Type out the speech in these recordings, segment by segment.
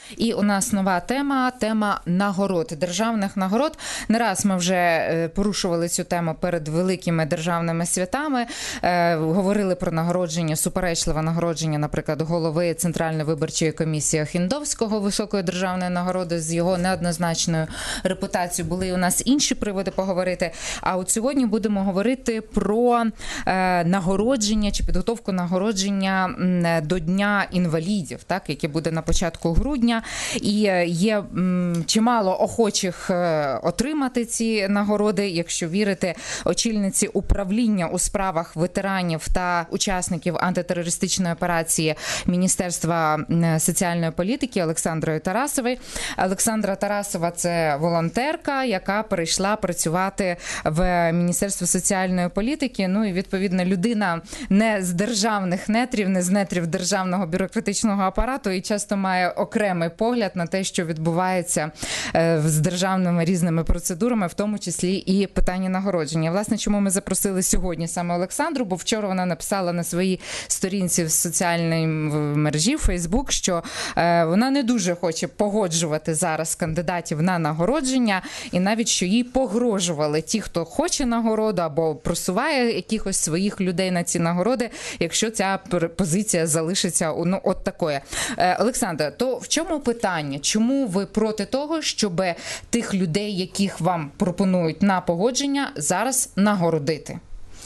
І у нас нова тема нагород, державних нагород. Не раз ми вже порушували цю тему перед великими державними святами, говорили про нагородження, суперечливе нагородження, наприклад, голови Центральної виборчої комісії Охендовського, високої державної нагороди з його неоднозначною репутацією. Були і у нас інші приводи поговорити. А от сьогодні будемо говорити про нагородження чи підготовку нагородження до Дня інвалідів, так, яке буде на початку грудня. І є чимало охочих отримати ці нагороди, якщо вірити очільниці управління у справах ветеранів та учасників антитерористичної операції Міністерства соціальної політики Олександрою Тарасовою. Олександра Тарасова – це волонтерка, яка перейшла працювати в Міністерство соціальної політики. Ну і, відповідно, людина не з державних нетрів, не з нетрів державного бюрократичного апарату і часто має окремий погляд на те, що відбувається з державними різними процедурами, в тому числі і питання нагородження. Власне, чому ми запросили сьогодні саме Олександру, бо вчора вона написала на своїй сторінці в соціальній мережі Facebook, що вона не дуже хоче погоджувати зараз кандидатів на нагородження, і навіть, що їй погрожували ті, хто хоче нагороду або просуває якихось своїх людей на ці нагороди, якщо ця позиція залишиться от такою. Олександра, то в чому питання? Чому ви проти того, щоб тих людей, яких вам пропонують на погодження, зараз нагородити?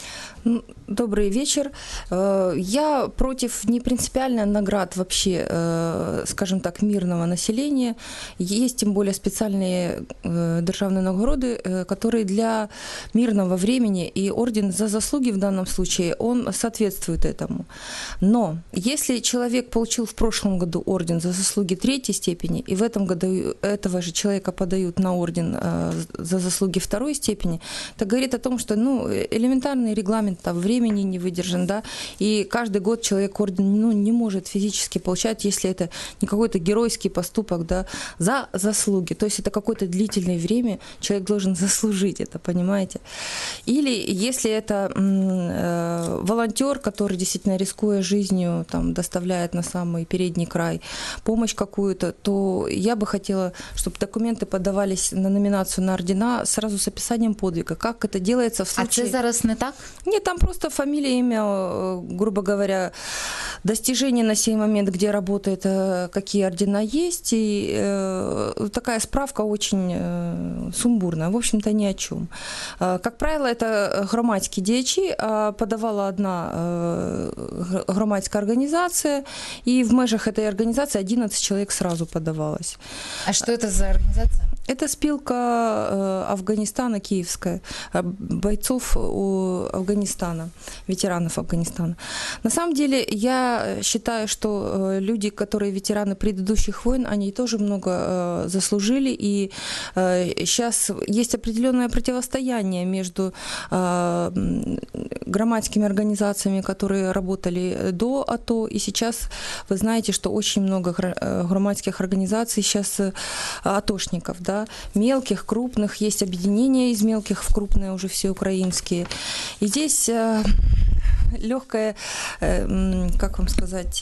Добрый вечер. Я против непринципиальных наград вообще, скажем так, мирного населения. Есть тем более специальные державные нагороды, которые для мирного времени, и орден за заслуги в данном случае, он соответствует этому. Но если человек получил в прошлом году орден за заслуги 3 степени, и в этом году этого же человека подают на орден за заслуги 2 степени, это говорит о том, что элементарный регламент времени не выдержан, да, и каждый год человек орден не может физически получать, если это не какой-то геройский поступок, да, за заслуги, то есть это какое-то длительное время человек должен заслужить это, понимаете? Или если это волонтер, который действительно, рискуя жизнью, там, доставляет на самый передний край помощь какую-то, то я бы хотела, чтобы документы подавались на номинацию на ордена сразу с описанием подвига, как это делается в случае... А це зараз не так? Нет, там просто фамилия, имя, грубо говоря, достижения на сей момент, где работает, какие ордена есть, и такая справка очень сумбурная, в общем-то, ни о чем. Как правило, это громадские діячі, подавала одна громадская организация, и в межах этой организации 11 человек сразу подавалось. А что это за организация? Это спилка Афганистана, киевская, бойцов Афганистана, ветеранов Афганистана. На самом деле, я считаю, что люди, которые ветераны предыдущих войн, они тоже много заслужили, и сейчас есть определенное противостояние между громадскими организациями, которые работали до АТО, и сейчас вы знаете, что очень много громадских организаций сейчас атошников, да, мелких, крупных, есть объединения из мелких в крупные уже все украинские. И здесь легкое, как вам сказать,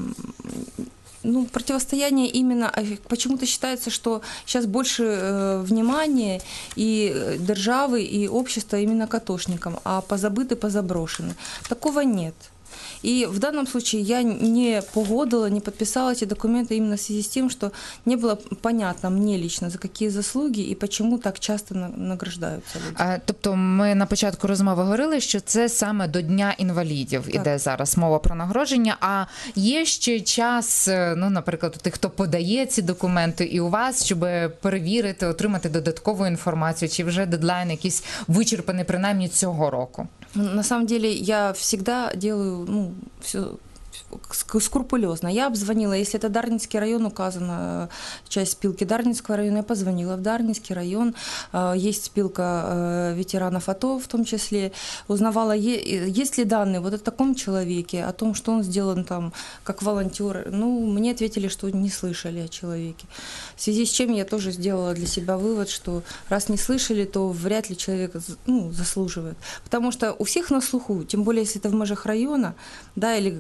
противостояние именно, почему-то считается, что сейчас больше внимания и державы, и общества именно к атошникам, а позабыты, позаброшены. Такого нет. И в данном случае я не погодила, не подписала эти документы именно в связи с тем, что не было понятно мне лично, за какие заслуги і чому так часто награждаються люди. Тобто ми на початку розмови говорили, що це саме до Дня інвалідів іде зараз мова про нагородження, а є ще час, наприклад, у тих, хто подає ці документи і у вас, щоб перевірити, отримати додаткову інформацію, чи вже дедлайн якийсь вичерпаний принаймні цього року? На самом деле я всегда делаю, все скрупулезно. Я обзвонила, если это Дарницкий район, указана часть спилки Дарницкого района, я позвонила в Дарницкий район, есть спилка ветеранов АТО в том числе, узнавала, есть ли данные вот о таком человеке, о том, что он сделан там как волонтер. Мне ответили, что не слышали о человеке. В связи с чем я тоже сделала для себя вывод, что раз не слышали, то вряд ли человек заслуживает. Потому что у всех на слуху, тем более если это в межах района, да, или города,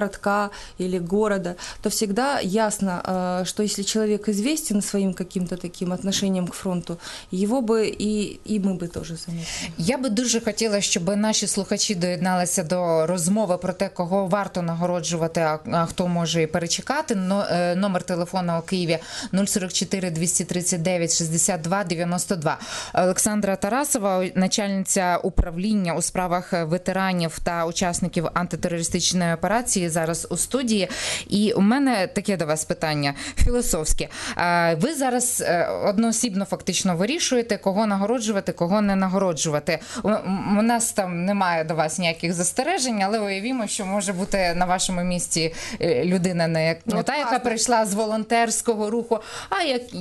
городка или города, то всегда ясно, что если человек известен своим каким-то таким отношением к фронту, его бы и мы бы тоже заметили. Я би дуже хотіла, щоб наші слухачі доєдналися до розмови про те, кого варто нагороджувати, а хто може і перечекати. Номер телефону у Києві 044 239 62 92. Олександра Тарасова, начальниця управління у справах ветеранів та учасників антитерористичної операції, зараз у студії. І у мене таке до вас питання філософське. Ви зараз одноосібно фактично вирішуєте, кого нагороджувати, кого не нагороджувати. У нас там немає до вас ніяких застережень, але уявімо, що може бути на вашому місці людина не та, яка прийшла з волонтерського руху, а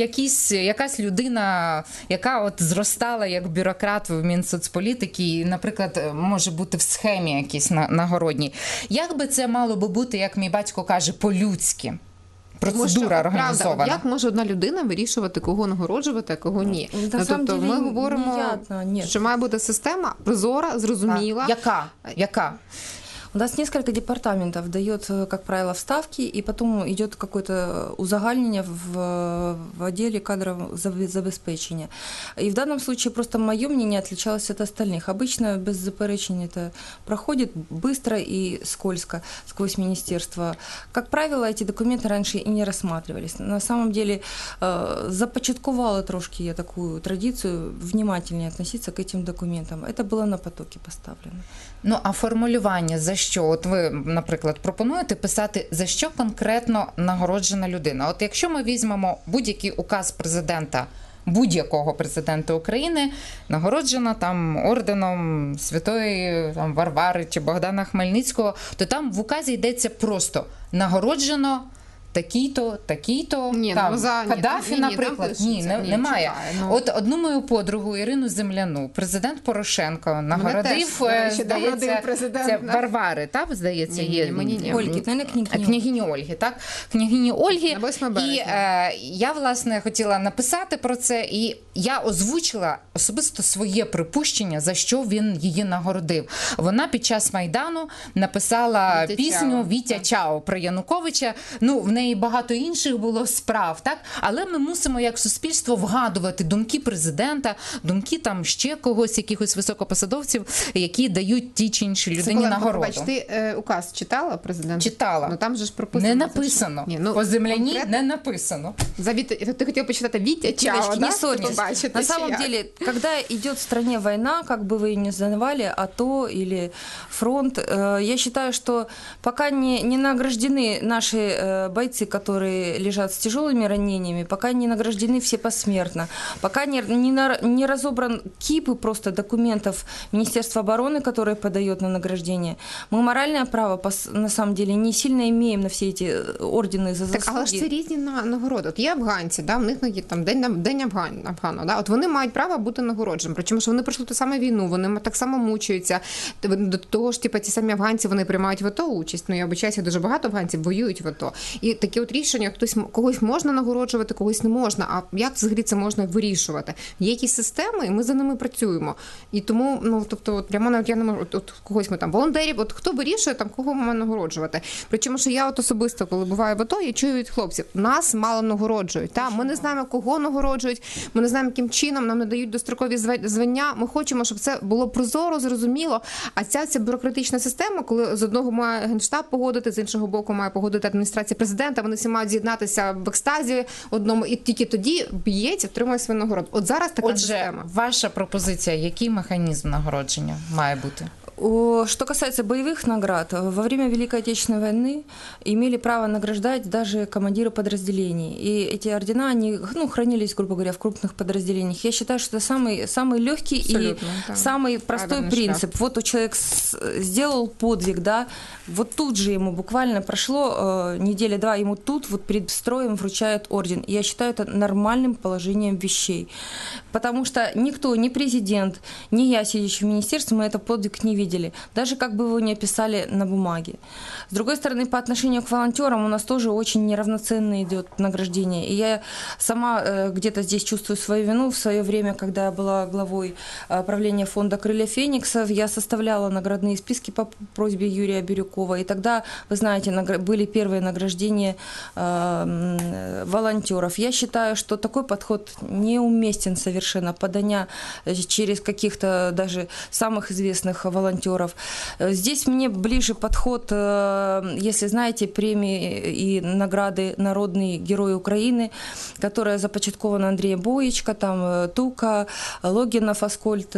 якась людина, яка от зростала як бюрократ в Мінсоцполітики і, наприклад, може бути в схемі якійсь нагородній. Як би це мало би бути, як мій батько каже, по-людськи? Процедура організована. Правда, як може одна людина вирішувати, кого нагороджувати, а кого ні? Тобто ми говоримо, що має бути система прозора, зрозуміла. Яка? У нас несколько департаментов дает, как правило, вставки, и потом идет какое-то узагальнение в отделе кадрового забезпечения. И в данном случае просто мое мнение отличалось от остальных. Обычно без заперечень это проходит быстро и скользко сквозь министерство. Как правило, эти документы раньше и не рассматривались. На самом деле започаткувала трошки я такую традицию внимательнее относиться к этим документам. Это было на потоке поставлено. Ну, а формулювання за що? От ви, наприклад, пропонуєте писати, за що конкретно нагороджена людина. От якщо ми візьмемо будь-який указ президента, будь-якого президента України, нагороджена там орденом Святої там, Варвари чи Богдана Хмельницького, то там в указі йдеться просто нагороджено такий-то, такий-то, там, Каддафі, наприклад. Немає. От одну мою подругу Ірину Земляну президент Порошенко нагородив, здається, це Варвари, так, здається, є? Ольги, княгині Ольги, так? Княгині Ольги. І я, власне, хотіла написати про це, і я озвучила особисто своє припущення, за що він її нагородив. Вона під час Майдану написала пісню «Вітя Чао» про Януковича. Ну, в неї багато інших було справ, так? Але ми мусимо як суспільство вгадувати думки президента, думки там ще когось, якихось високопосадовців, які дають тій чи іншій людині нагороду. Бач, ти указ читала, президент? Читала. Ну там же ж прописано. Не написано. По земляні не написано. Ты хотел почитать Витя Чао, да? Не ссорьтесь. На самом деле, когда идет в стране война, как бы вы ее ни называли, АТО или фронт, я считаю, что пока не награждены наши бойцы, которые лежат с тяжелыми ранениями, пока не награждены все посмертно, пока не разобран кипы просто документов Министерства обороны, которые подает на награждение, мы моральное право, на самом деле, не сильно имеем на все эти ордени за заслуги. Так, але ж це різні нагороди. От є афганці, да, в них є там День Афгану, да, от вони мають право бути нагородженими, причому що вони пройшли ту саму війну, вони так само мучаються. До того ж, ті самі афганці, вони приймають в АТО участь, ну, я обичаюся, дуже багато афганців воюють в АТО. І такі от рішення, когось можна нагороджувати, когось не можна, а як взагалі це можна вирішувати? Є якісь системи, і ми за ними працюємо. І тому, ну, тобто, от прямо навіть я не можу, от когось ми там волонтерів, от хто вирішує, там, кого ми нагороджувати. Причому, що я от особисто, коли буваю в АТО, я чую від хлопців, нас мало нагороджують, та? Ми не знаємо, кого нагороджують, ми не знаємо, яким чином, нам не дають дострокові звання, ми хочемо, щоб це було прозоро, зрозуміло, а ця бюрократична система, коли з одного має Генштаб погодити, з іншого боку має погодити адміністрація президента, вони всі мають з'єднатися в екстазі одному, і тільки тоді б'ється, отримує свою нагороду. От зараз така система. Отже, ваша пропозиція, який механізм нагородження має бути? Что касается боевых наград, во время Великой Отечественной войны имели право награждать даже командиры подразделений. И эти ордена, они, хранились, грубо говоря, в крупных подразделениях. Я считаю, что это самый легкий и самый простой принцип. Вот у человека сделал подвиг, да, вот тут же ему буквально прошло неделя-два, ему тут вот перед строем вручают орден. И я считаю это нормальным положением вещей. Потому что никто, ни президент, ни я, сидящий в министерстве, мы этот подвиг не видели. видели, даже как бы его не описали на бумаге. С другой стороны, по отношению к волонтерам у нас тоже очень неравноценно идет награждение. И я сама где-то здесь чувствую свою вину. В свое время, когда я была главой правления фонда «Крылья Фениксов», я составляла наградные списки по просьбе Юрия Бирюкова. И тогда, вы знаете, были первые награждения волонтеров. Я считаю, что такой подход неуместен совершенно, подання через каких-то даже самых известных волонтеров. Здесь мне ближе подход, если знаете, премии и награды «Народный герой Украины», которая започаткована Андреем Боечко, там Тука, Логинов, Аскольд,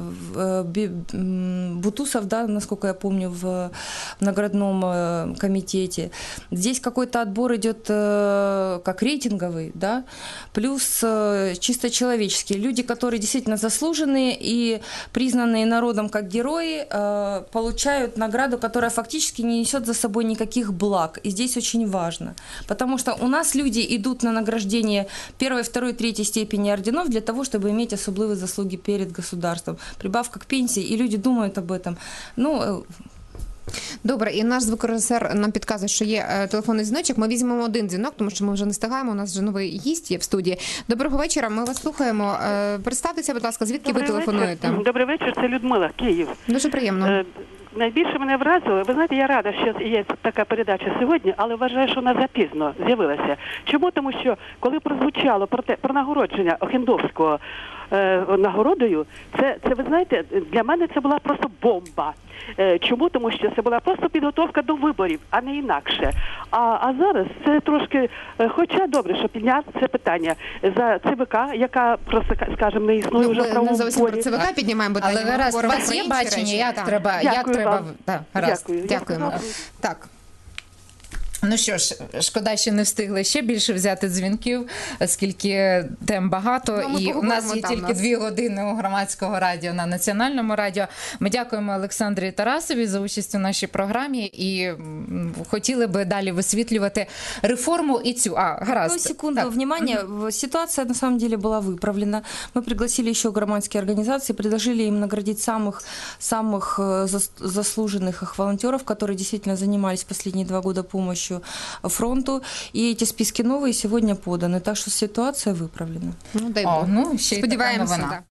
Бутусов, да, насколько я помню, в наградном комитете. Здесь какой-то отбор идет как рейтинговый, да, плюс чисто человеческие. Люди, которые действительно заслуженные и признанные народом как герои, получают награду, которая фактически не несет за собой никаких благ. И здесь очень важно, потому что у нас люди идут на награждение первой, второй, третьей степени орденов для того, чтобы иметь особливые заслуги перед государством. Прибавка к пенсии, и люди думают об этом. Ну, добре, і наш звукорежисер нам підказує, що є телефонний дзвіночок. Ми візьмемо один дзвінок, тому що ми вже не встигаємо, у нас вже новий гість є в студії. Доброго вечора, ми вас слухаємо. Представтеся, будь ласка, звідки ви телефонуєте? Добрий вечір, це Людмила, Київ. Дуже приємно. Найбільше мене вразило, ви знаєте, я рада, що є така передача сьогодні, але вважаю, що вона запізно з'явилася. Чому? Тому що, коли прозвучало про нагородження Охендовського нагородою, це, ви знаєте, для мене це була просто бомба. Чому? Тому що це була просто підготовка до виборів, а не інакше. А зараз це трошки, хоча добре, що підняв це питання за ЦВК, яка просто, скажімо, не існує вже в правовому не зовсім полі. про ЦВК піднімаємо питання. Але гаразд, у вас є бачення, як треба, Так, гаразд. Дякуємо. Так. Ну що ж, шкода, що не встигли ще більше взяти дзвінків, оскільки тем багато, Ну, і у нас є тільки 2 години у Громадського радіо на Національному радіо. Ми дякуємо Олександрі Тарасовій за участь у нашій програмі і хотіли би далі висвітлювати реформу і цю. Гаразд. Ну, секунду, Так. внимание. Ситуация на самом деле была выправлена. Мы пригласили еще громадские организации, предложили им наградить самых заслуженных их волонтеров, которые действительно занимались последние 2 года помощью фронту. И эти списки новые сегодня поданы. Так что ситуация выправлена. Ну, дай Бог. Ну, ще й така Сподіваємося, новина. так.